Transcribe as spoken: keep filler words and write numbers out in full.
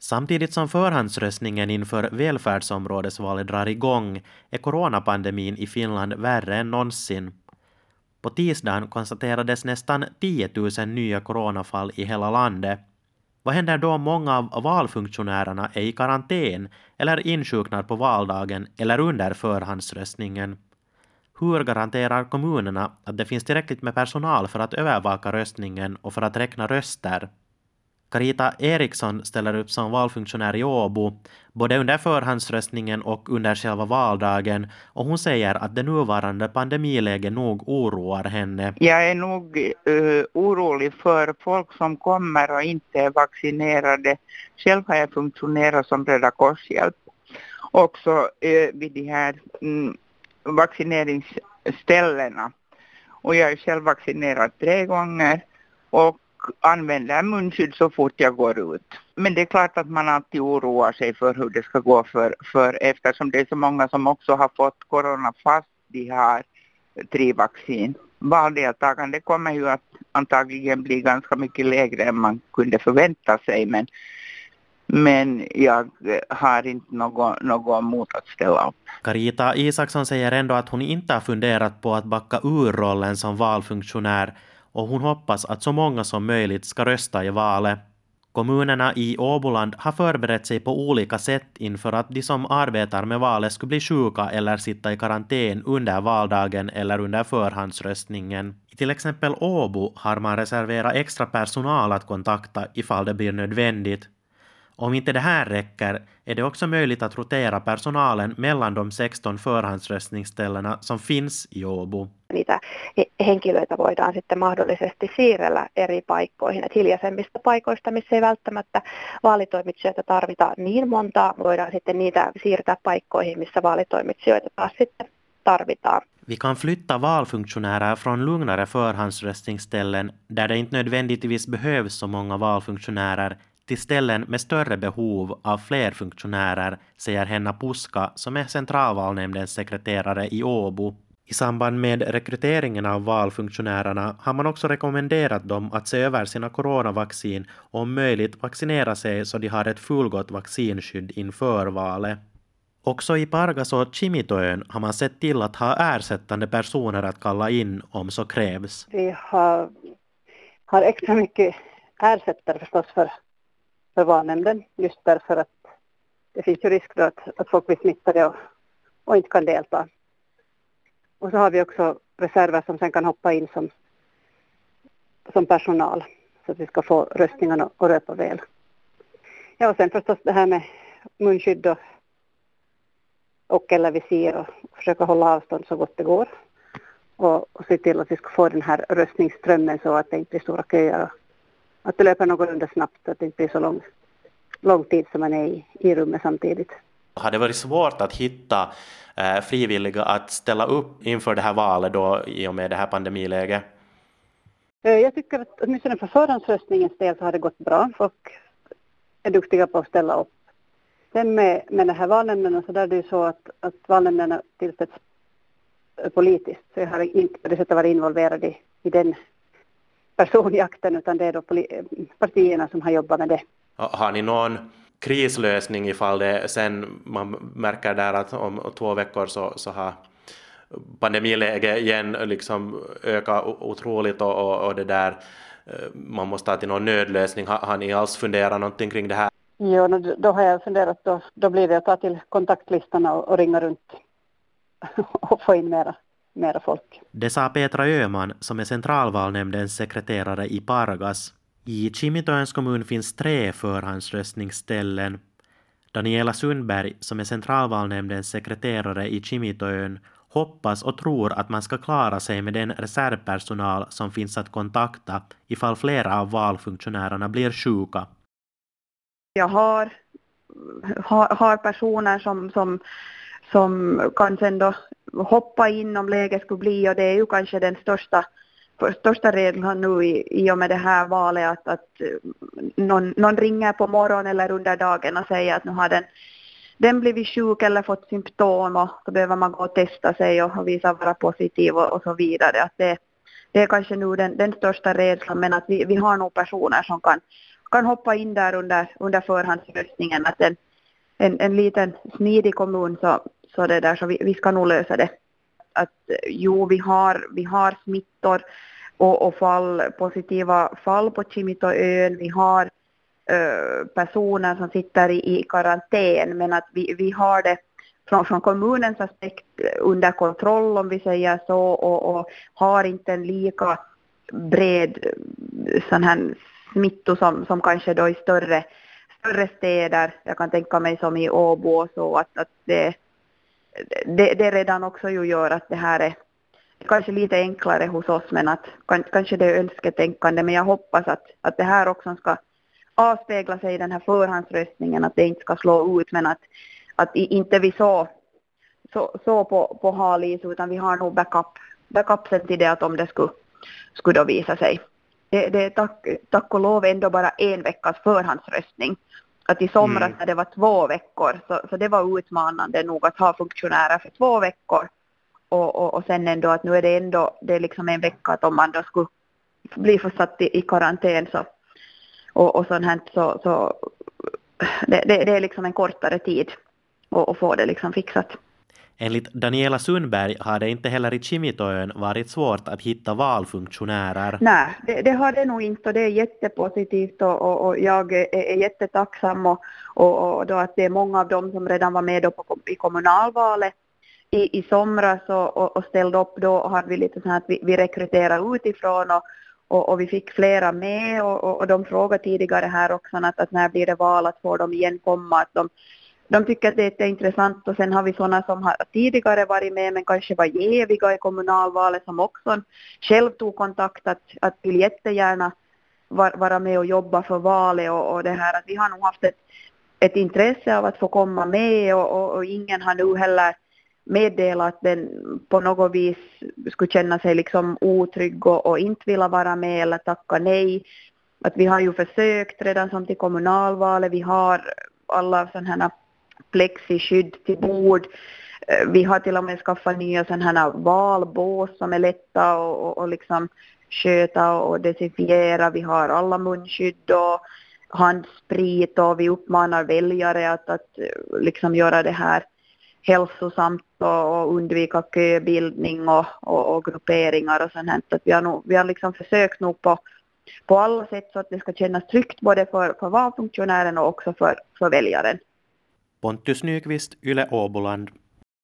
Samtidigt som förhandsröstningen inför välfärdsområdesvalet drar igång är coronapandemin i Finland värre än någonsin. På tisdagen konstaterades nästan tio tusen nya coronafall i hela landet. Vad händer då om många av valfunktionärerna är i karantän eller insjuknar på valdagen eller under förhandsröstningen? Hur garanterar kommunerna att det finns tillräckligt med personal för att övervaka röstningen och för att räkna röster? Carita Eriksson ställer upp som valfunktionär i Åbo, både under förhandsröstningen och under själva valdagen, och hon säger att det nuvarande pandemiläget nog oroar henne. Jag är nog uh, orolig för folk som kommer och inte är vaccinerade. Själv har jag funktionerat som Röda Korshjälp. Också uh, vid de här um, vaccineringsställena. Och jag är själv vaccinerad tre gånger och använder munskydd så fort jag går ut. Men det är klart att man alltid oroar sig för hur det ska gå för, för eftersom det är så många som också har fått corona fast de har tre vaccin. Valdeltagande kommer ju att antagligen bli ganska mycket lägre än man kunde förvänta sig, men, men jag har inte något, något emot att ställa upp. Carita Isaksson säger ändå att hon inte har funderat på att backa ur rollen som valfunktionär, och hon hoppas att så många som möjligt ska rösta i valet. Kommunerna i Åboland har förberett sig på olika sätt inför att de som arbetar med valet skulle bli sjuka eller sitta i karantän under valdagen eller under förhandsröstningen. I till exempel Åbo har man reserverat extra personal att kontakta ifall det blir nödvändigt. Om inte det här räcker är det också möjligt att rotera personalen mellan de sexton förhandsröstningsställena som finns i Åbo. Niitä henkilöitä voidaan sitten mahdollisesti siirrellä eri paikkoihin. Et hiljaisemmista paikoista, missä ei välttämättä vaalitoimitsijoita tarvita niin montaa, voidaan sitten niitä siirtää paikkoihin, missä vaalitoimitsijoita taas sitten tarvitaan. Vi kan flytta valfunktionärer från lugnare förhandsröstningsställen där det inte nödvändigtvis behövs så många valfunktionärer till ställen med större behov av fler funktionärer, säger Henna Puska som är centralvalnämndens sekreterare i Åbo. I samband med rekryteringen av valfunktionärerna har man också rekommenderat dem att se över sina coronavaccin och om möjligt vaccinera sig så de har ett fullgott vaccinskydd inför valet. Också i Pargas och Kimitoön har man sett till att ha ersättande personer att kalla in om så krävs. Vi har, har extra mycket ersättare förstås för för valnämnden, just därför att det finns ju risk att, att folk blir smittade och, och inte kan delta. Och så har vi också reserver som sen kan hoppa in som, som personal så att vi ska få röstningarna att röpa väl. Ja, och sen förstås det här med munskydd och, och eller visir och försöka hålla avstånd så gott det går. Och, och se till att vi ska få den här röstningsströmmen så att det inte blir stora köer och att det löper någorlunda snabbt så att det inte blir så lång, lång tid som man är i, i rummet samtidigt. Har det varit svårt att hitta eh, frivilliga att ställa upp inför det här valet då, i och med det här pandemiläget? Jag tycker att åtminstone för förhandsröstningens del så har det gått bra. Folk är duktiga på att ställa upp. Sen med, med det här valnämnderna så där är det ju så att, att valnämnderna tillsätts politiskt. Så jag har inte på det sättet varit involverad i, i den personjakten, utan det är då partierna som har jobbat med det. Har ni någon krislösning ifall det sen man märker där att om två veckor så, så har pandemiläget igen liksom ökat otroligt och, och, och det där man måste ha till någon nödlösning. Har, har ni alls funderat någonting kring det här? Jo, då har jag funderat. Då, då blir det att ta till kontaktlistorna och, och ringa runt och få in mera. Mera folk. Det sa Petra Öhman som är centralvalnämndens sekreterare i Pargas. I Kimitoöns kommun finns tre förhandsröstningsställen. Daniela Sundberg som är centralvalnämndens sekreterare i Kimitoön hoppas och tror att man ska klara sig med den reservpersonal som finns att kontakta ifall flera av valfunktionärerna blir sjuka. Jag har, har, har personer som, som, som kan sen då hoppa in om läget skulle bli, och det är ju kanske den största, största regeln nu i, i och med det här valet att, att någon, någon ringer på morgonen eller under dagen och säger att nu har den, den blivit sjuk eller fått symptom och då behöver man gå och testa sig och visa vara positiv och, och så vidare. Att det, det är kanske nu den, den största regeln, men att vi, vi har nog personer som kan kan hoppa in där under, under förhandsröstningen. Att en, en, en liten smidig kommun så, så, det där, så vi, vi ska nog lösa det. Att jo, vi har, vi har smittor och, och fall, positiva fall på Kimitoön. Vi har ö, personer som sitter i, i karantän, men att vi, vi har det från, från kommunens aspekt under kontroll, om vi säger så, och, och har inte en lika bred sån här smitto som, som kanske då i större, större städer. Jag kan tänka mig som i Åbo och så, att, att det, det, det redan också ju gör att det här är kanske lite enklare hos oss, men att kanske det är önsketänkande, men jag hoppas att, att det här också ska avspegla sig i den här förhandsröstningen, att det inte ska slå ut, men att, att inte vi så, så, så på, på halis, utan vi har nog backup, backupsen till det, att om det skulle, skulle då visa sig. Det, det är tack, tack och lov ändå bara en veckas förhandsröstning. Att i somras mm. när det var två veckor, så, så det var utmanande nog att ha funktionärer för två veckor. Och, och, och sen ändå att nu är det ändå, det är liksom en vecka att om man då skulle bli försatt i, i karantän så, och, och sånt här, så, så det, det, det är liksom en kortare tid att, att få det liksom fixat. Enligt Daniela Sundberg har det inte heller i Kimitoön varit svårt att hitta valfunktionärer. Nej, det, det har det nog inte, och det är jättepositivt, och, och, och jag är, är jättetacksam och, och, och då att det är många av dem som redan var med då på, i kommunalvalet i, i somras och, och, och ställde upp. Då hade vi lite så här att vi, vi rekryterar utifrån och, och, och vi fick flera med, och, och, och de frågade tidigare här också att, att när blir det val, att få dem igen komma, att de De tycker att det är intressant, och sen har vi sådana som har tidigare varit med men kanske var jäviga i kommunalvalet, som också själv tog kontakt att, att vill jättegärna var, vara med och jobba för valet, och, och det här att vi har nog haft ett, ett intresse av att få komma med, och, och, och ingen har nu heller meddelat att den på något vis skulle känna sig liksom otrygg och, och inte vilja vara med eller tacka nej. Att vi har ju försökt redan som till kommunalvalet, vi har alla sådana här plexiskydd till bord. Vi har till och med skaffat nya sådana här valbås som är lätta och, och, och liksom sköta och desinfiera. Vi har alla munskydd och handsprit, och vi uppmanar väljare att, att liksom göra det här hälsosamt och, och undvika köbildning och, och, och grupperingar och sånt här. Att vi har, nog, vi har liksom försökt nog på, på alla sätt så att det ska kännas tryggt både för, för valfunktionären och också för, för väljaren. Pontus Nyqvist, Yle Åboland.